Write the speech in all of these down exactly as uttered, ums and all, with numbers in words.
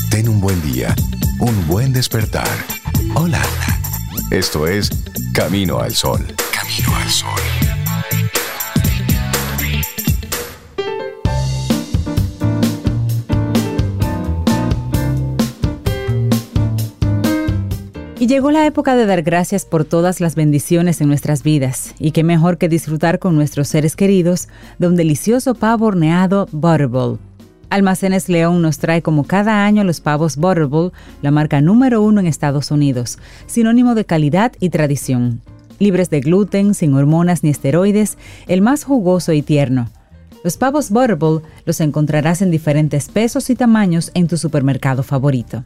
ten un buen día, un buen despertar. Hola. Esto es Camino al Sol. Camino al Sol. Y llegó la época de dar gracias por todas las bendiciones en nuestras vidas. Y qué mejor que disfrutar con nuestros seres queridos de un delicioso pavo horneado Butterball. Almacenes León nos trae como cada año los pavos Butterball, la marca número uno en Estados Unidos, sinónimo de calidad y tradición. Libres de gluten, sin hormonas ni esteroides, el más jugoso y tierno. Los pavos Butterball los encontrarás en diferentes pesos y tamaños en tu supermercado favorito.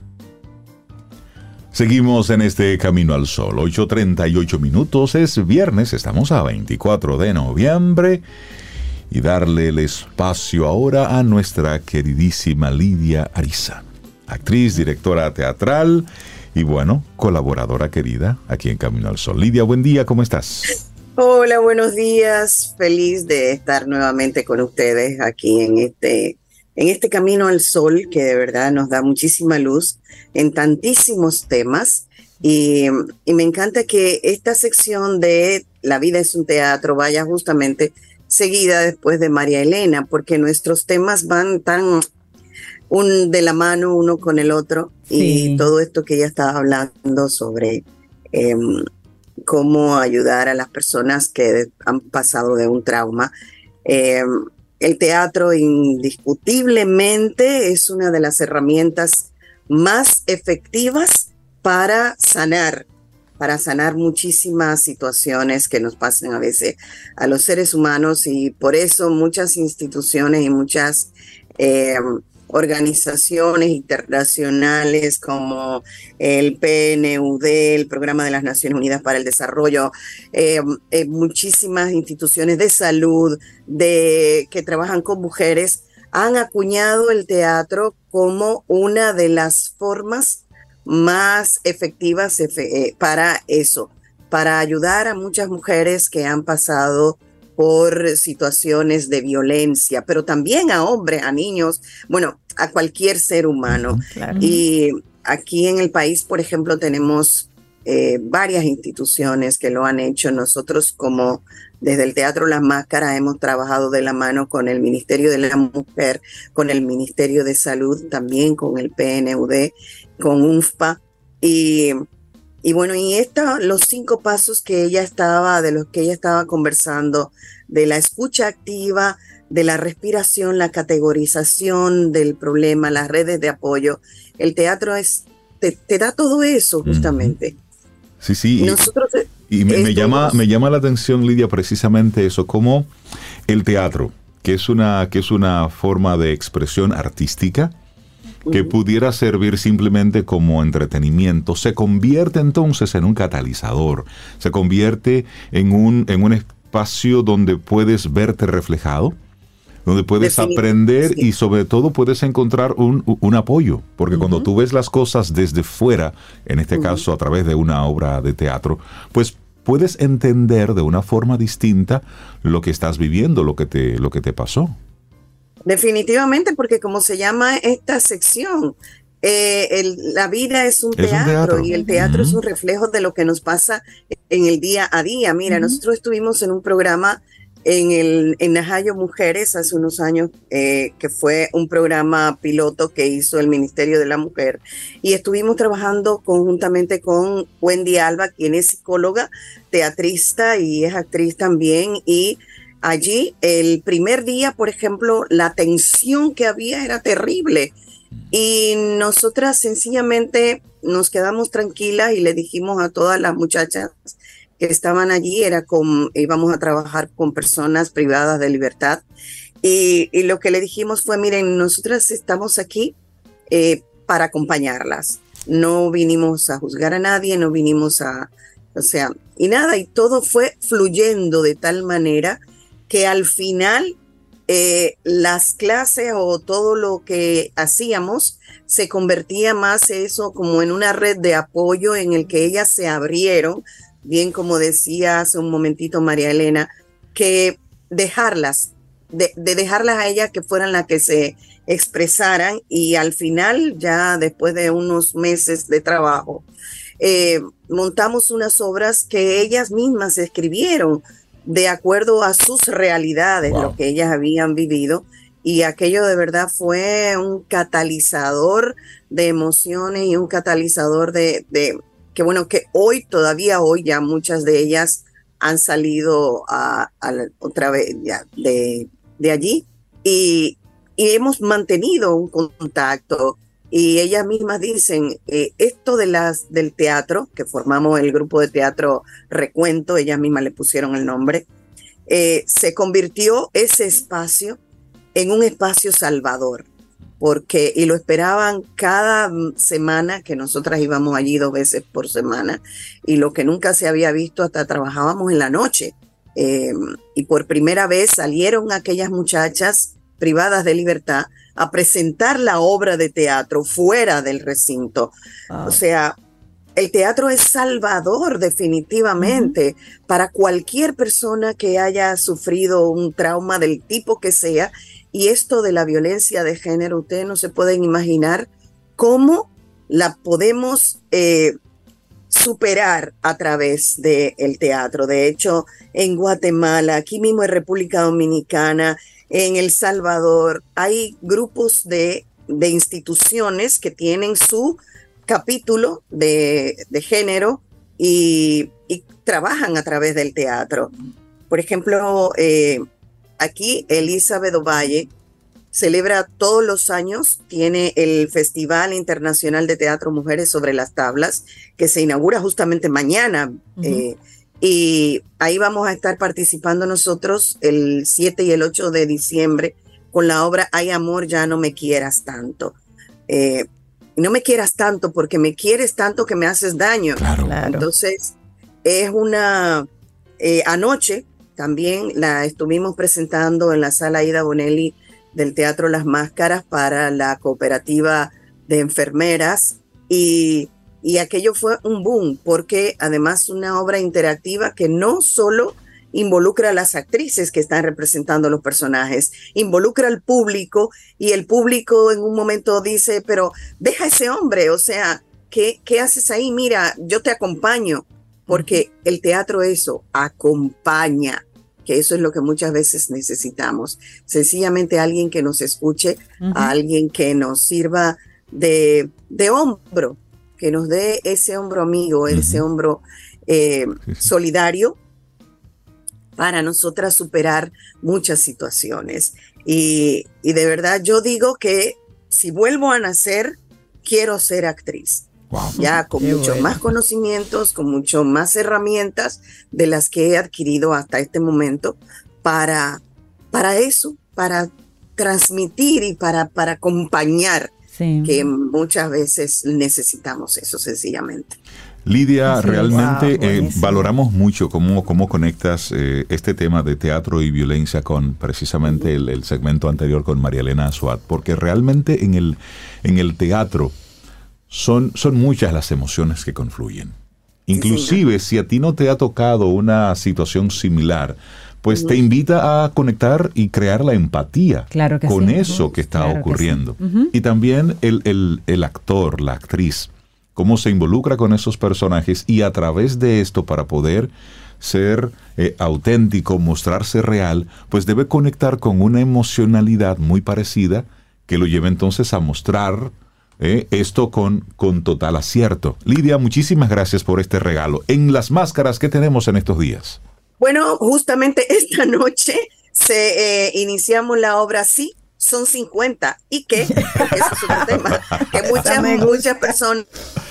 Seguimos en este Camino al Sol, ocho treinta y ocho minutos, es viernes, estamos a veinticuatro de noviembre y darle el espacio ahora a nuestra queridísima Lidia Ariza, actriz, directora teatral y bueno, colaboradora querida aquí en Camino al Sol. Lidia, buen día, ¿cómo estás? Hola, buenos días, feliz de estar nuevamente con ustedes aquí en este En este Camino al Sol, que de verdad nos da muchísima luz en tantísimos temas. Y, y me encanta que esta sección de La vida es un teatro vaya justamente seguida después de María Elena, porque nuestros temas van tan un, de la mano uno con el otro. Sí. Y todo esto que ella estaba hablando sobre eh, cómo ayudar a las personas que han pasado de un trauma. Eh, El teatro indiscutiblemente es una de las herramientas más efectivas para sanar, para sanar muchísimas situaciones que nos pasan a veces a los seres humanos, y por eso muchas instituciones y muchas eh, organizaciones internacionales como el P N U D, el Programa de las Naciones Unidas para el Desarrollo, eh, eh, muchísimas instituciones de salud de, que trabajan con mujeres, han acuñado el teatro como una de las formas más efectivas eh, para eso, para ayudar a muchas mujeres que han pasado por situaciones de violencia, pero también a hombres, a niños, bueno, a cualquier ser humano. Claro. Y aquí en el país, por ejemplo, tenemos eh, varias instituciones que lo han hecho. Nosotros, como desde el Teatro Las Máscaras, hemos trabajado de la mano con el Ministerio de la Mujer, con el Ministerio de Salud, también con el P N U D, con U N F P A, y Y bueno, y esta, los cinco pasos que ella estaba, de los que ella estaba conversando, de la escucha activa, de la respiración, la categorización del problema, las redes de apoyo, el teatro es, te, te da todo eso justamente. Sí, sí. Y nosotros, y, y me, me, llama, me llama la atención, Lidia, precisamente eso, como el teatro, que es una, que es una forma de expresión artística, que pudiera servir simplemente como entretenimiento, se convierte entonces en un catalizador, se convierte en un, en un espacio donde puedes verte reflejado, donde puedes aprender sí. y sobre todo puedes encontrar un, un apoyo, porque uh-huh. cuando tú ves las cosas desde fuera, en este uh-huh. caso a través de una obra de teatro, pues puedes entender de una forma distinta lo que estás viviendo, lo que te, lo que te pasó. Definitivamente, porque como se llama esta sección, eh, el, la vida es un, es teatro, un teatro y el teatro uh-huh. es un reflejo de lo que nos pasa en el día a día. Mira, uh-huh. nosotros estuvimos en un programa en el en Najayo Mujeres hace unos años, eh, que fue un programa piloto que hizo el Ministerio de la Mujer, y estuvimos trabajando conjuntamente con Wendy Alba, quien es psicóloga, teatrista y es actriz también, y allí, el primer día, por ejemplo, la tensión que había era terrible, y nosotras sencillamente nos quedamos tranquilas y le dijimos a todas las muchachas que estaban allí, era con, íbamos a trabajar con personas privadas de libertad, y, y lo que le dijimos fue, miren, nosotras estamos aquí eh, para acompañarlas, no vinimos a juzgar a nadie, no vinimos a, o sea, y nada, y todo fue fluyendo de tal manera que al final eh, las clases o todo lo que hacíamos se convertía más eso como en una red de apoyo en el que ellas se abrieron, bien como decía hace un momentito María Elena, que dejarlas, de, de dejarlas a ellas que fueran las que se expresaran, y al final, ya después de unos meses de trabajo, eh, montamos unas obras que ellas mismas escribieron de acuerdo a sus realidades, wow. Lo que ellas habían vivido, y aquello de verdad fue un catalizador de emociones y un catalizador de, de que bueno, que hoy, todavía hoy, ya muchas de ellas han salido a, a la, otra vez ya, de, de allí, y, y hemos mantenido un contacto, y ellas mismas dicen, eh, esto de las, del teatro, que formamos el grupo de teatro Recuento, ellas mismas le pusieron el nombre, eh, se convirtió ese espacio en un espacio salvador, porque, y lo esperaban cada semana, que nosotras íbamos allí dos veces por semana, y lo que nunca se había visto, hasta trabajábamos en la noche, eh, y por primera vez salieron aquellas muchachas privadas de libertad a presentar la obra de teatro fuera del recinto. Oh. O sea, el teatro es salvador definitivamente uh-huh. para cualquier persona que haya sufrido un trauma del tipo que sea. Y esto de la violencia de género, ustedes no se pueden imaginar cómo la podemos eh, superar a través del teatro. De hecho, en Guatemala, aquí mismo en República Dominicana, en El Salvador, hay grupos de, de instituciones que tienen su capítulo de, de género y, y trabajan a través del teatro. Por ejemplo, eh, aquí Elizabeth Ovalle celebra todos los años, tiene el Festival Internacional de Teatro Mujeres sobre las Tablas, que se inaugura justamente mañana. Uh-huh. eh, y ahí vamos a estar participando nosotros el siete y el ocho de diciembre con la obra Ay amor, ya no me quieras tanto. Eh, no me quieras tanto porque me quieres tanto que me haces daño. Claro. Claro. Entonces, es una... Eh, anoche también la estuvimos presentando en la Sala Ida Bonelli del Teatro Las Máscaras para la cooperativa de enfermeras, y, y aquello fue un boom, porque además una obra interactiva que no solo involucra a las actrices que están representando a los personajes, involucra al público, y el público en un momento dice, pero deja a ese hombre, o sea, ¿qué, qué haces ahí? Mira, yo te acompaño, porque el teatro eso, acompaña, que eso es lo que muchas veces necesitamos. Sencillamente alguien que nos escuche, uh-huh. alguien que nos sirva de, de hombro, que nos dé ese hombro amigo, uh-huh. ese hombro eh, sí, sí. solidario, para nosotras superar muchas situaciones. Y, y de verdad yo digo que si vuelvo a nacer, quiero ser actriz. Wow. Ya con muchos bueno. más conocimientos, con mucho más herramientas de las que he adquirido hasta este momento para, para eso, para transmitir y para, para acompañar, sí. que muchas veces necesitamos eso sencillamente. Lidia, sí, wow, realmente eh, valoramos mucho cómo, cómo conectas eh, este tema de teatro y violencia con precisamente uh-huh. el, el segmento anterior con María Elena Azuat, porque realmente en el, en el teatro Son, son muchas las emociones que confluyen. Inclusive, sí, si a ti no te ha tocado una situación similar, pues uh-huh. te invita a conectar y crear la empatía claro que con sí. eso que está claro ocurriendo. Que sí. uh-huh. Y también el, el, el actor, la actriz, cómo se involucra con esos personajes, y a través de esto, para poder ser eh, auténtico, mostrarse real, pues debe conectar con una emocionalidad muy parecida que lo lleve entonces a mostrar Eh, esto con, con total acierto. Lidia, muchísimas gracias por este regalo. En Las Máscaras, ¿qué tenemos en estos días? Bueno, justamente esta noche se eh, iniciamos la obra Sí, son cincuenta. ¿Y qué? Porque eso es un tema que muchas, muchas personas...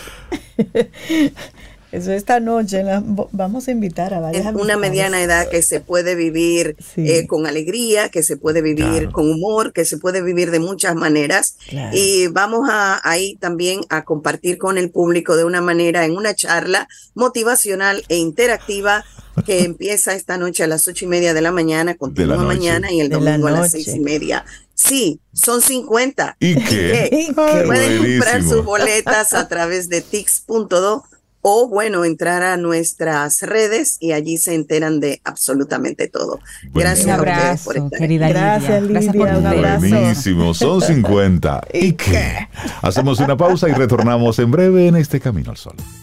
Eso esta noche la, vamos a invitar a varias en una mediana edad que se puede vivir sí. eh, con alegría, que se puede vivir claro. con humor, que se puede vivir de muchas maneras. Claro. Y vamos a ahí también a compartir con el público de una manera, en una charla motivacional e interactiva que empieza esta noche a las ocho y media de la mañana, continúa mañana y el domingo a las seis y media. Sí, son cincuenta. ¿Y qué? ¿Y qué? Pueden comprar sus boletas a través de tix punto do o bueno, entrar a nuestras redes y allí se enteran de absolutamente todo. Gracias un a abrazo, ustedes por estar querida aquí. Gracias, Lidia. Gracias Lidia, por un tu abrazo. Buenísimo, son cincuenta. ¿Y qué? Hacemos una pausa y retornamos en breve en este Camino al Sol.